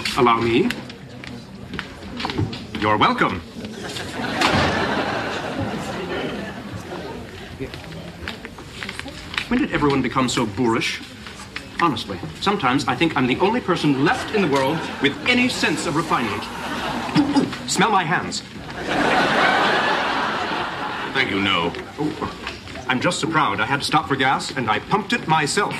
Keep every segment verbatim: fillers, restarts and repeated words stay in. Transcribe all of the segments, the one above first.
Allow me. You're welcome. When did everyone become so boorish? Honestly, sometimes I think I'm the only person left in the world with any sense of refinement. Ooh, ooh, smell my hands. Thank you, no. Oh, I'm just so proud I had to stop for gas, and I pumped it myself.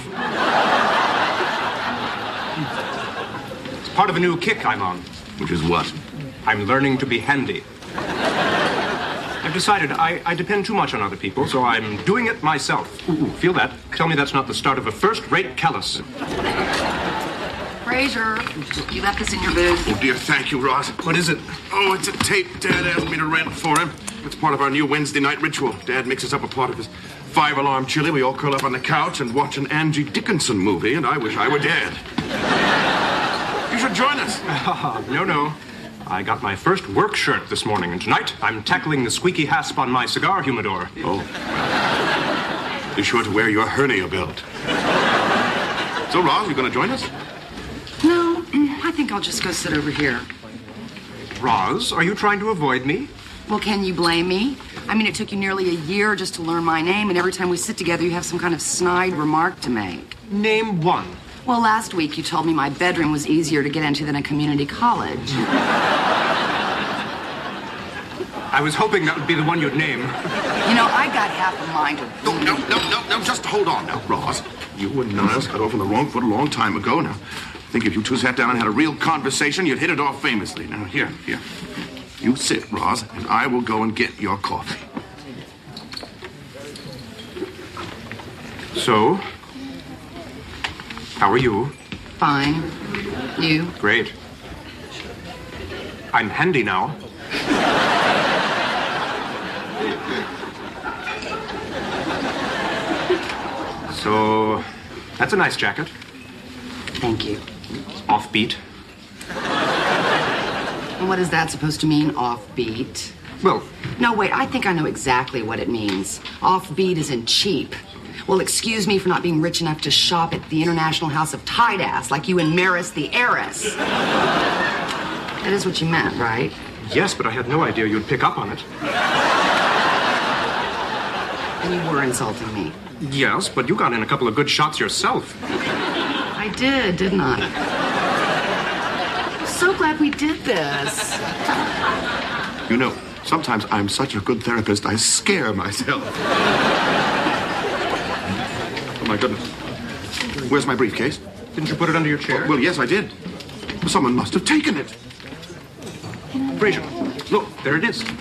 It's part of a new kick I'm on. Which is what? I'm learning to be handy. I've decided I, I depend too much on other people, so I'm doing it myself. Ooh, feel that? Tell me that's not the start of a first-rate callus. Fraser, you left this in your booth. Oh, dear, thank you, Ross. What is it? Oh, it's a tape Dad asked me to rent for him. It's part of our new Wednesday night ritual. Dad mixes up a pot of his five-alarm chili. We all curl up on the couch and watch an Angie Dickinson movie, and I wish I were dead. You should join us. Uh, no, no. I got my first work shirt this morning, and tonight I'm tackling the squeaky hasp on my cigar humidor. Oh. Be sure to wear your hernia belt. So, Ross, you going to join us? No, I think I'll just go sit over here. Roz, are you trying to avoid me? Well, can you blame me? I mean, it took you nearly a year just to learn my name, and every time we sit together, you have some kind of snide remark to make. Name one. Well, last week you told me my bedroom was easier to get into than a community college. I was hoping that would be the one you'd name. You know, I got half a mind to... No, no, no, no, no, just hold on now, Ross. You and Niles got off on the wrong foot a long time ago. Now, I think if you two sat down and had a real conversation, you'd hit it off famously. Now, here, here. You sit, Ross, and I will go and get your coffee. So, how are you? Fine. You? Great. I'm handy now. So, that's a nice jacket. Thank you. Offbeat. And what is that supposed to mean, offbeat? Well... No, wait, I think I know exactly what it means. Offbeat is in cheap. Well, excuse me for not being rich enough to shop at the International House of Tight-Ass like you and Maris the Heiress. That is what you meant, right? Yes, but I had no idea you'd pick up on it. And you were insulting me. Yes, but you got in a couple of good shots yourself. I did, didn't I? I'm so glad we did this. You know, sometimes I'm such a good therapist, I scare myself. Oh, my goodness. Where's my briefcase? Didn't you put it under your chair? Well, yes, I did. Someone must have taken it. Fraser, look, there it is.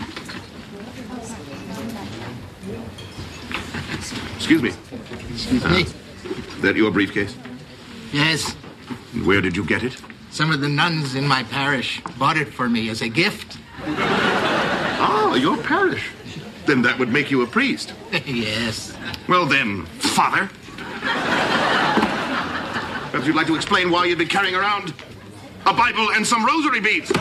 Excuse me. Excuse me? That your briefcase? Yes. And where did you get it? Some of the nuns in my parish bought it for me as a gift. Ah, your parish. Then that would make you a priest. Yes. Well then, Father. Perhaps you'd like to explain why you'd been carrying around a Bible and some rosary beads.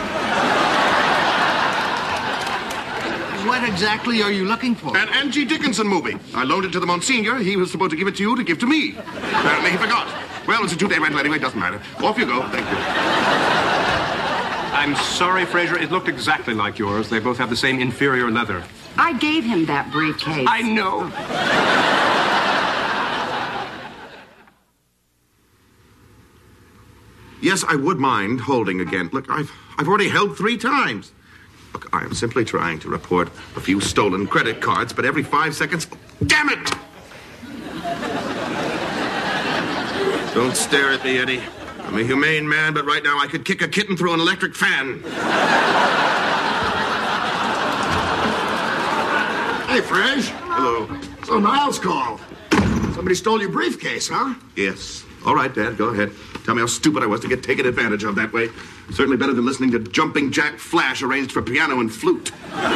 What exactly are you looking for? An Angie Dickinson movie. I loaned it to the Monsignor. He was supposed to give it to you to give to me. Apparently he forgot. Well, it's a two-day rental anyway. Doesn't matter. Off you go. Thank you. I'm sorry, Fraser. It looked exactly like yours. They both have the same inferior leather. I gave him that briefcase. I know. Yes, I would mind holding again. Look, I've I've already held three times. Look, I am simply trying to report a few stolen credit cards, but every five seconds... Damn it! Don't stare at me, Eddie. I'm a humane man, but right now I could kick a kitten through an electric fan. Hey, Fresh. Hello. So Niles called. Somebody stole your briefcase, huh? Yes. All right, Dad, go ahead. Tell me how stupid I was to get taken advantage of that way. Certainly better than listening to Jumping Jack Flash arranged for piano and flute.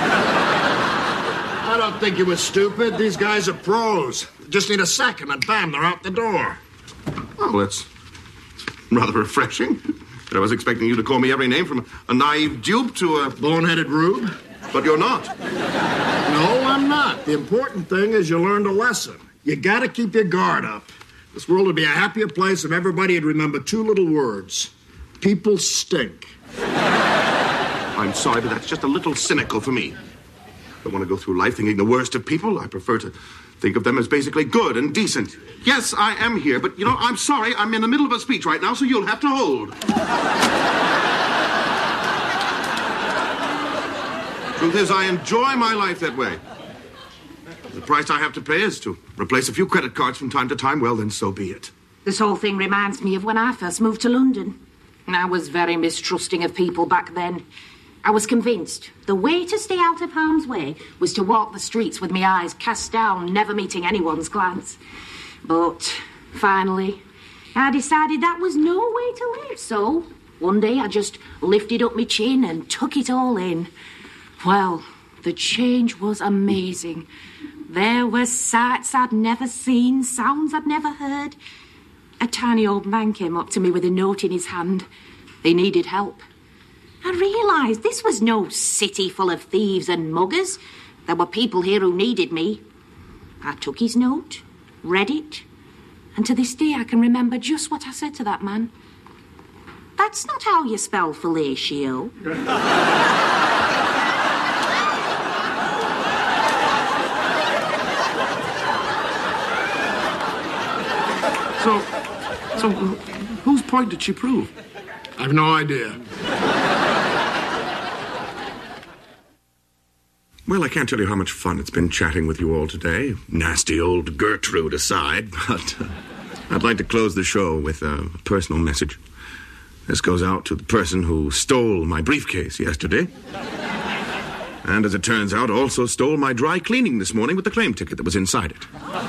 I don't think you were stupid. These guys are pros. Just need a second, and bam, they're out the door. Oh, that's rather refreshing. But I was expecting you to call me every name from a naive dupe to a Boneheaded rube? But you're not. No, I'm not. The important thing is you learned a lesson. You gotta keep your guard up. This world would be a happier place if everybody had remembered two little words. People stink. I'm sorry, but that's just a little cynical for me. I don't want to go through life thinking the worst of people. I prefer to think of them as basically good and decent. Yes, I am here, but, you know, I'm sorry. I'm in the middle of a speech right now, so you'll have to hold. Truth is, I enjoy my life that way. The price I have to pay is to replace a few credit cards from time to time. Well, then so be it. This whole thing reminds me of when I first moved to London. I was very mistrusting of people back then. I was convinced the way to stay out of harm's way was to walk the streets with my eyes cast down, never meeting anyone's glance. But finally, I decided that was no way to live. So one day I just lifted up my chin and took it all in. Well, the change was amazing. There were sights I'd never seen, sounds I'd never heard. A tiny old man came up to me with a note in his hand. They needed help. I realised this was no city full of thieves and muggers. There were people here who needed me. I took his note, read it, and to this day I can remember just what I said to that man. That's not how you spell fellatio. So, so whose point did she prove? I've no idea. Well, I can't tell you how much fun it's been chatting with you all today. Nasty old Gertrude aside, but uh, I'd like to close the show with a personal message. This goes out to the person who stole my briefcase yesterday. And as it turns out, also stole my dry cleaning this morning with the claim ticket that was inside it.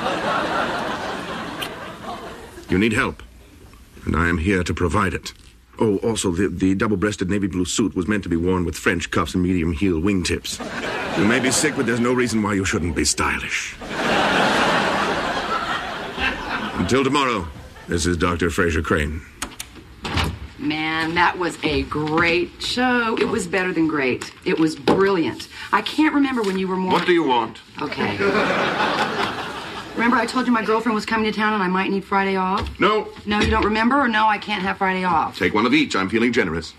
You need help, and I am here to provide it. Oh, also, the, the double-breasted navy blue suit was meant to be worn with French cuffs and medium heel wingtips. You may be sick, but there's no reason why you shouldn't be stylish. Until tomorrow, this is Doctor Fraser Crane. Man, that was a great show. It was better than great. It was brilliant. I can't remember when you were more... What do you want? Okay. Remember I told you my girlfriend was coming to town and I might need Friday off? No. No, you don't remember? Or no, I can't have Friday off? Take one of each. I'm feeling generous.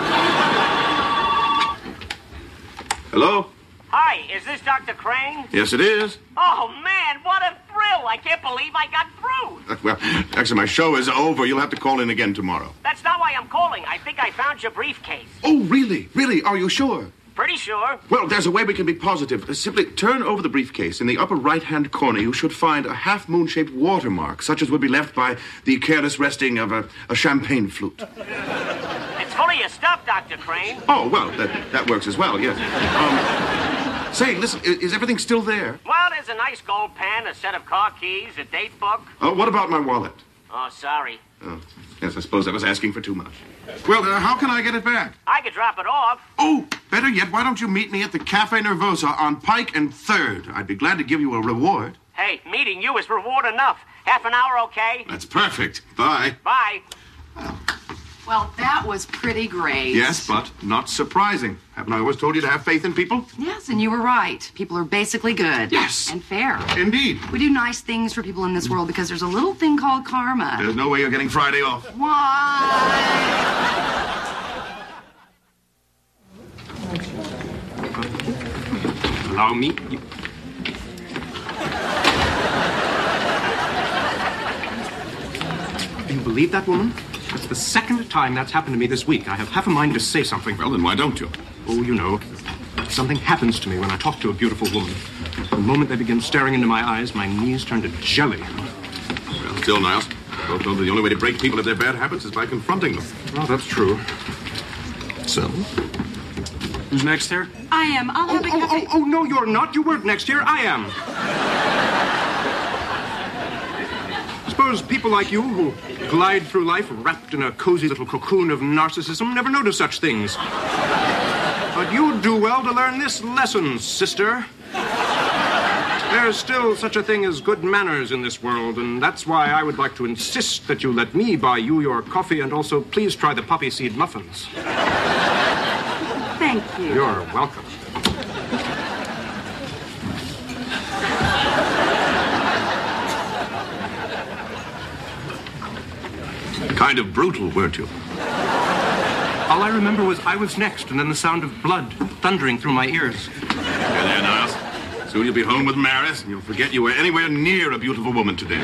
Hello? Hi, is this Doctor Crane? Yes, it is. Oh, man, what a thrill. I can't believe I got through. Uh, well, actually, my show is over. You'll have to call in again tomorrow. That's not why I'm calling. I think I found your briefcase. Oh, really? Really? Are you sure? Pretty sure. Well, there's a way we can be positive. Uh, simply turn over the briefcase. In the upper right-hand corner, you should find a half-moon-shaped watermark, such as would be left by the careless resting of a, a champagne flute. It's full of your stuff, Doctor Crane. Oh, well, that, that works as well, yes. Um, say, listen, is, is everything still there? Well, there's a nice gold pen, a set of car keys, a date book. Oh, what about my wallet? Oh, sorry. Oh, yes, I suppose I was asking for too much. Well, uh, how can I get it back? I could drop it off. Oh, better yet, why don't you meet me at the Cafe Nervosa on Pike and third? I'd be glad to give you a reward. Hey, meeting you is reward enough. Half an hour, okay? That's perfect. Bye. Bye. Well, that was pretty great. Yes, but not surprising. Haven't I always told you to have faith in people? Yes, and you were right. People are basically good. Yes. And fair. Indeed. We do nice things for people in this world because there's a little thing called karma. There's no way you're getting Friday off. Why? Allow me. You... Do you believe that woman? That's the second time that's happened to me this week. I have half a mind to say something. Well, then why don't you? Oh, you know, something happens to me when I talk to a beautiful woman. The moment they begin staring into my eyes, my knees turn to jelly. Well, still, Niles, we both know that the only way to break people of their bad habits is by confronting them. Well, that's true. So? Who's next here? I am. I'll Oh, have a oh, cafe. oh, oh, no, you're not. You weren't next here. I am. Suppose people like you who glide through life wrapped in a cozy little cocoon of narcissism never notice such things. But you'd do well to learn this lesson, sister. There's still such a thing as good manners in this world, and that's why I would like to insist that you let me buy you your coffee and also please try the poppy seed muffins. Thank you. You're welcome. Kind of brutal, weren't you? All I remember was I was next, and then the sound of blood thundering through my ears. There, there, Niles. Soon you'll be home with Maris, and you'll forget you were anywhere near a beautiful woman today.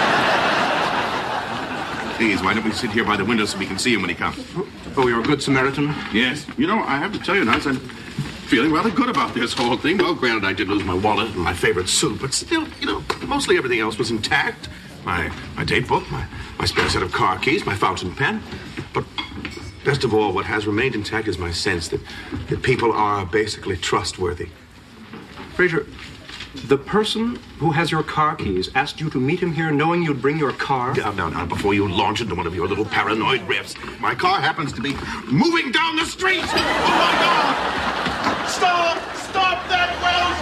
Please, why don't we sit here by the window so we can see him when he comes? Oh, you're a good Samaritan? Yes. You know, I have to tell you, Niles, I'm feeling rather good about this whole thing. Well, granted, I did lose my wallet and my favorite suit, but still, you know, mostly everything else was intact. My my date book, my, my spare set of car keys, my fountain pen. But best of all, what has remained intact is my sense that, that people are basically trustworthy. Fraser, the person who has your car keys asked you to meet him here knowing you'd bring your car? Now, now, now, before you launch into one of your little paranoid riffs, my car happens to be moving down the street! Oh, my God! Stop! Stop that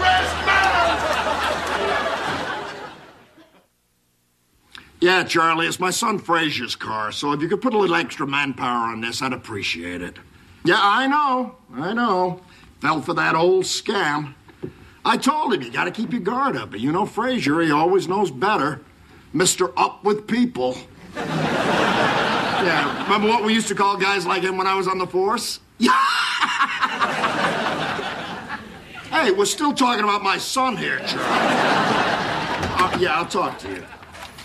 well-dressed man! Yeah, Charlie, it's my son Fraser's car, so if you could put a little extra manpower on this, I'd appreciate it. Yeah, I know. I know. Fell for that old scam. I told him you got to keep your guard up. But you know Fraser, he always knows better. Mister Up with People. Yeah, remember what we used to call guys like him when I was on the force? Hey, we're still talking about my son here, Charlie. Uh, yeah, I'll talk to you.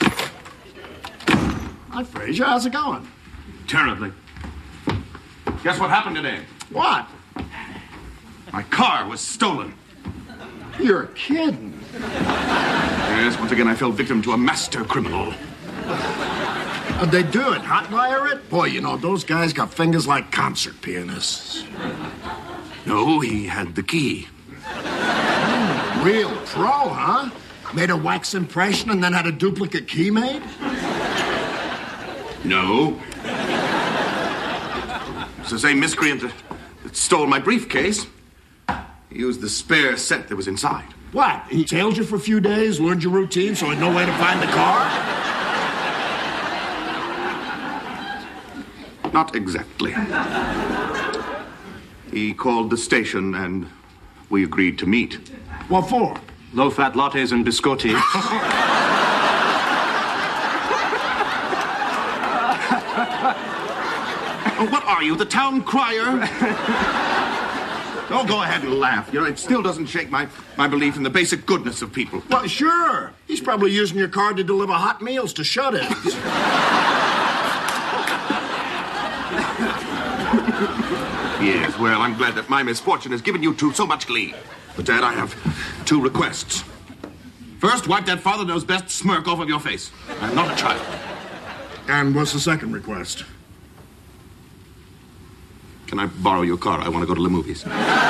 Hi, Fraser. How's it going? Terribly. Guess what happened today? What? My car was stolen. You're kidding. Yes, once again I fell victim to a master criminal. How'd they do it? Hotwire it? Boy, you know, those guys got fingers like concert pianists. No, he had the key. Mm, real pro, huh? Made a wax impression and then had a duplicate key made? No. It's the same miscreant that, that stole my briefcase. He used the spare set that was inside. What? He tailed you for a few days, learned your routine, so he had no way to find the car? Not exactly. He called the station and we agreed to meet. What for? Low-fat lattes and biscotti. Oh, what are you, the town crier? Oh, go ahead and laugh. You know, it still doesn't shake my, my belief in the basic goodness of people. Well, sure. He's probably using your car to deliver hot meals to shut-ins. Yes, well, I'm glad that my misfortune has given you two so much glee. But, Dad, I have two requests. First, wipe that father knows best smirk off of your face. I'm not a child. And what's the second request? Can I borrow your car? I want to go to the movies.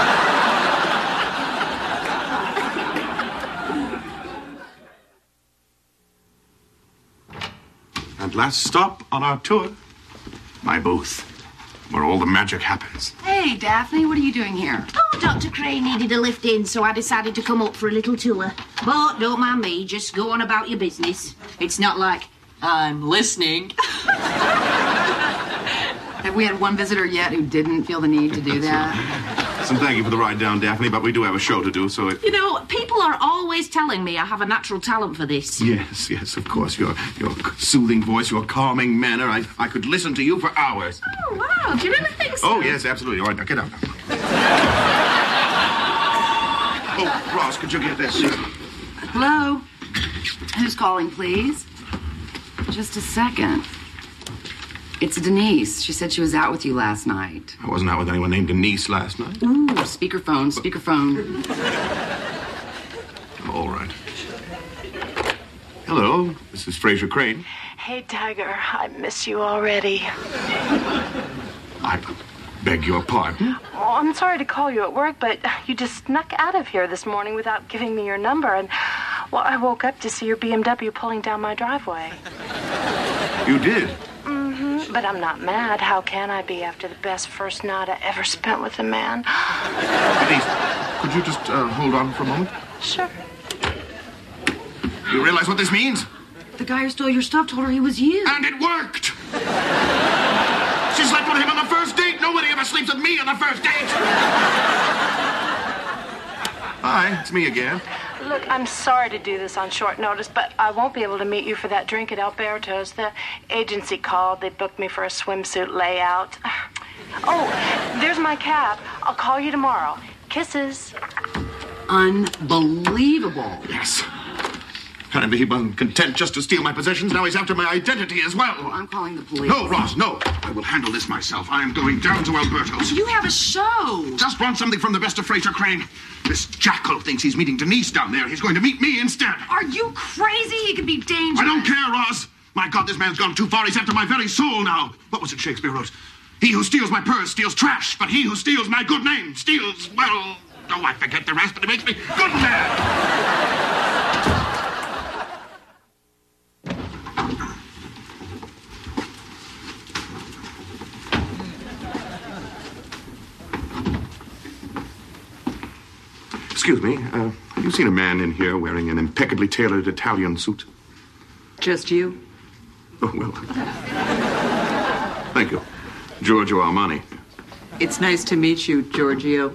And last stop on our tour, my booth, where all the magic happens. Hey, Daphne, what are you doing here? Oh, Doctor Crane needed a lift in, so I decided to come up for a little tour. But don't mind me, just go on about your business. It's not like I'm listening. Have we had one visitor yet who didn't feel the need to do that? So thank you for the ride down, Daphne, but we do have a show to do, so it... You know, people are always telling me I have a natural talent for this. Yes, yes, of course. Your your soothing voice, your calming manner. I, I could listen to you for hours. Oh, wow. Do you really think so? Oh, yes, absolutely. All right, now get up. Oh, Ross, could you get this? Hello? Who's calling, please? Just a second. It's Denise. She said she was out with you last night. I wasn't out with anyone named Denise last night. Ooh, speakerphone, speakerphone. All right. Hello, this is Fraser Crane. Hey, Tiger, I miss you already. I beg your pardon? Well, I'm sorry to call you at work, but you just snuck out of here this morning without giving me your number, and, well, I woke up to see your B M W pulling down my driveway. You did? Mm-hmm, but I'm not mad. How can I be after the best first night I ever spent with a man? Denise, could you just uh, hold on for a moment? Sure. You realize what this means? The guy who stole your stuff told her he was you. And it worked! She slept with him on the first date. Nobody ever sleeps with me on the first date. Hi, it's me again. Look, I'm sorry to do this on short notice, but I won't be able to meet you for that drink at Alberto's. The agency called. They booked me for a swimsuit layout. Oh, there's my cab. I'll call you tomorrow. Kisses. Unbelievable. Yes. And he wasn't content just to steal my possessions. Now he's after my identity as well. Oh, I'm calling the police. No, Ross, no. I will handle this myself. I am going down to Alberto's. You have a show. Just want something from the best of Fraser Crane. This jackal thinks he's meeting Denise down there. He's going to meet me instead. Are you crazy? He could be dangerous. I don't care, Ross. My God, this man's gone too far. He's after my very soul now. What was it Shakespeare wrote? He who steals my purse steals trash, but he who steals my good name steals, well... Oh, I forget the rest, but it makes me good mad. Excuse me, uh, have you seen a man in here wearing an impeccably tailored Italian suit? Just you? Oh, well. Thank you. Giorgio Armani. It's nice to meet you, Giorgio.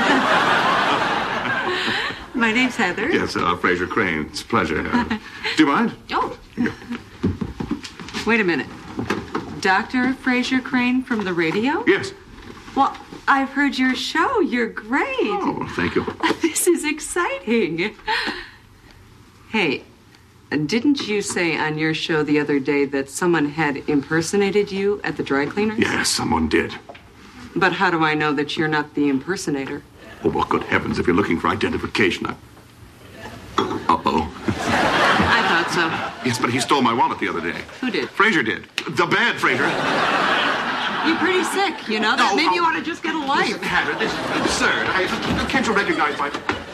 My name's Heather. Yes, uh, Fraser Crane. It's a pleasure. Uh, do you mind? Oh. Wait a minute. Doctor Fraser Crane from the radio? Yes. Well, I've heard your show. You're great. Oh, thank you. This is exciting. Hey, didn't you say on your show the other day that someone had impersonated you at the dry cleaners? Yes, someone did. But how do I know that you're not the impersonator? Oh, well, good heavens, if you're looking for identification, I... Uh-oh. I thought so. Yes, but he stole my wallet the other day. Who did? Fraser did. The bad Fraser. You're pretty sick, you know? That No, maybe oh. you ought to just get a life. Listen, Heather, this is absurd. I, can't you recognize my...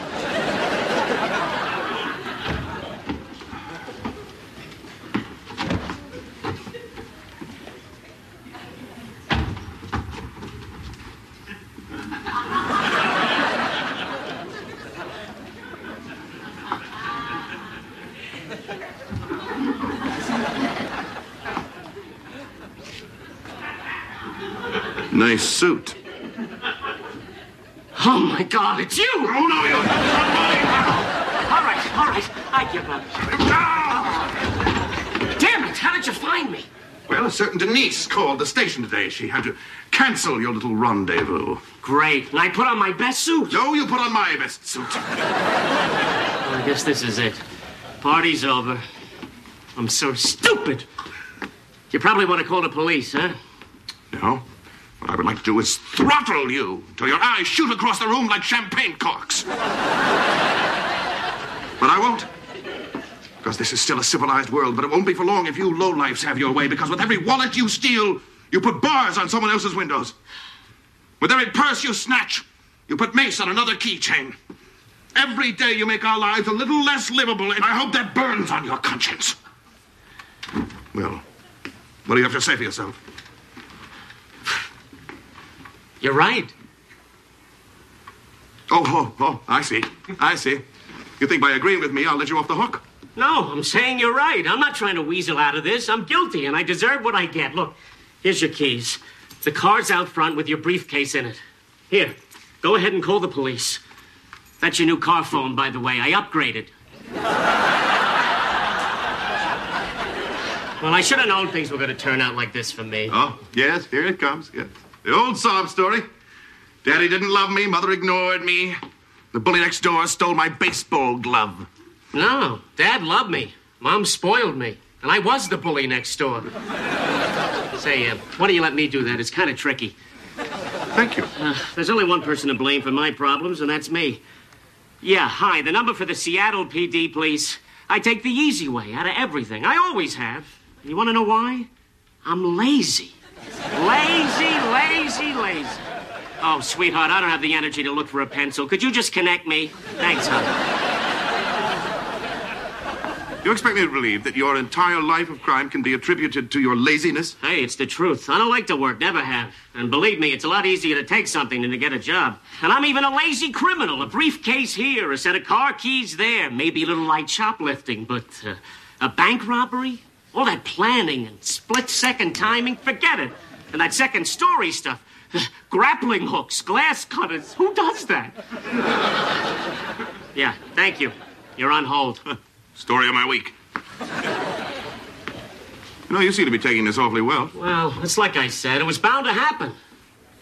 Nice suit. Oh, my God, it's you! Oh, no, you're All right, all right, I give up. Damn it, how did you find me? Well, a certain Denise called the station today. She had to cancel your little rendezvous. Great, and I put on my best suit. No, you put on my best suit. Well, I guess this is it. Party's over. I'm so stupid. You probably want to call the police, huh? No. What I would like to do is throttle you till your eyes shoot across the room like champagne corks. But I won't. Because this is still a civilized world, but it won't be for long if you lowlifes have your way, because with every wallet you steal, you put bars on someone else's windows. With every purse you snatch, you put mace on another keychain. Every day you make our lives a little less livable, and I hope that burns on your conscience. Well, what do you have to say for yourself? You're right. Oh, oh, oh, I see. I see. You think by agreeing with me, I'll let you off the hook? No, I'm saying you're right. I'm not trying to weasel out of this. I'm guilty, and I deserve what I get. Look, here's your keys. The car's out front with your briefcase in it. Here, go ahead and call the police. That's your new car phone, by the way. I upgraded. Well, I should have known things were going to turn out like this for me. Oh, yes, here it comes. Yes. The old sob story. Daddy didn't love me, Mother ignored me. The bully next door stole my baseball glove. No, Dad loved me. Mom spoiled me. And I was the bully next door. Say, uh, why don't you let me do that? It's kind of tricky. Thank you. Uh, there's only one person to blame for my problems, and that's me. Yeah, hi. The number for the Seattle P D, please. I take the easy way out of everything. I always have. You want to know why? I'm lazy. Lazy, lazy, lazy. Oh, sweetheart, I don't have the energy to look for a pencil. Could you just connect me? Thanks, hon. You expect me to believe that your entire life of crime can be attributed to your laziness? Hey, it's the truth. I don't like to work, never have. And believe me, it's a lot easier to take something than to get a job. And I'm even a lazy criminal. A briefcase here, a set of car keys there, maybe a little light shoplifting, but uh, a bank robbery? All that planning and split-second timing, forget it. And that second-story stuff, grappling hooks, glass cutters, who does that? Yeah, thank you. You're on hold. Story of my week. You know, you seem to be taking this awfully well. Well, it's like I said, it was bound to happen.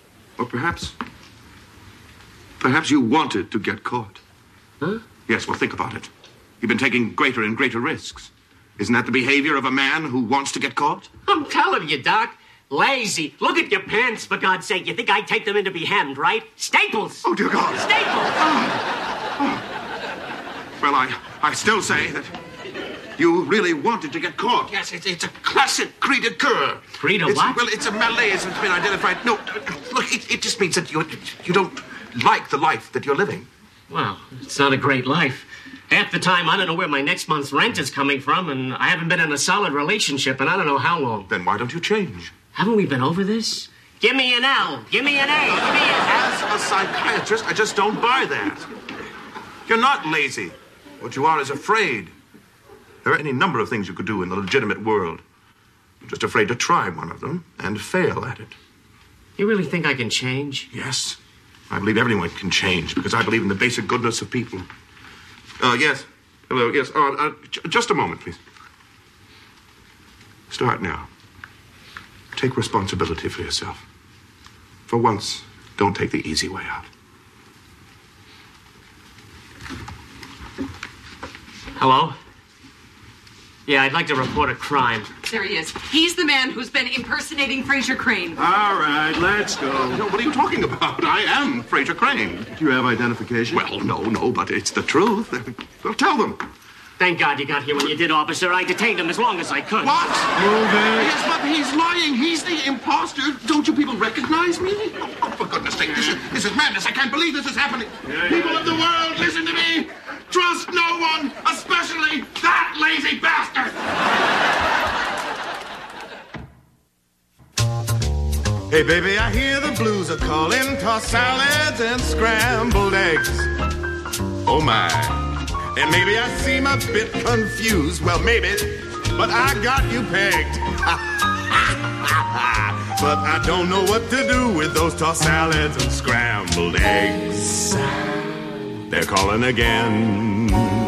Or perhaps... Perhaps you wanted to get caught. Huh? Yes, well, think about it. You've been taking greater and greater risks. Isn't that the behavior of a man who wants to get caught? I'm telling you, Doc. Lazy. Look at your pants, for God's sake. You think I'd take them in to be hemmed, right? Staples. Oh, dear God. Staples. Oh. Oh. Well, I, I still say that you really wanted to get caught. Yes, it's, it's a classic cri de coeur. Cri de It's- what? Well, it's a malaise that's been identified. No, look, it, it just means that you, you don't like the life that you're living. Well, it's not a great life. Half the time, I don't know where my next month's rent is coming from, and I haven't been in a solid relationship in I don't know how long. Then why don't you change? Haven't we been over this? Give me an L. Give me an A. Give me an As a psychiatrist, I just don't buy that. You're not lazy. What you are is afraid. There are any number of things you could do in the legitimate world. You're just afraid to try one of them and fail at it. You really think I can change? Yes. I believe everyone can change because I believe in the basic goodness of people. Uh, yes. Hello, yes. Uh, uh, j- just a moment, please. Start now. Take responsibility for yourself. For once, don't take the easy way out. Hello? Yeah, I'd like to report a crime. There he is. He's the man who's been impersonating Fraser Crane. All right, let's go. No, what are you talking about? I am Fraser Crane. Do you have identification? Well, no, no, but it's the truth. Well, tell them. Thank God you got here when you did, officer. I detained him as long as I could. What? Move it. Yes, but he's lying. He's the imposter. Don't you people recognize me? Oh, oh, for goodness sake, this is, this is madness. I can't believe this is happening. Yeah, people yeah. of the world, listen to me. Trust no one, especially that lazy bastard. Hey, baby, I hear the blues are calling. Tossed salads and scrambled eggs. Oh, my. And maybe I seem a bit confused. Well, maybe, but I got you pegged. But I don't know what to do with those tossed salads and scrambled eggs. They're calling again.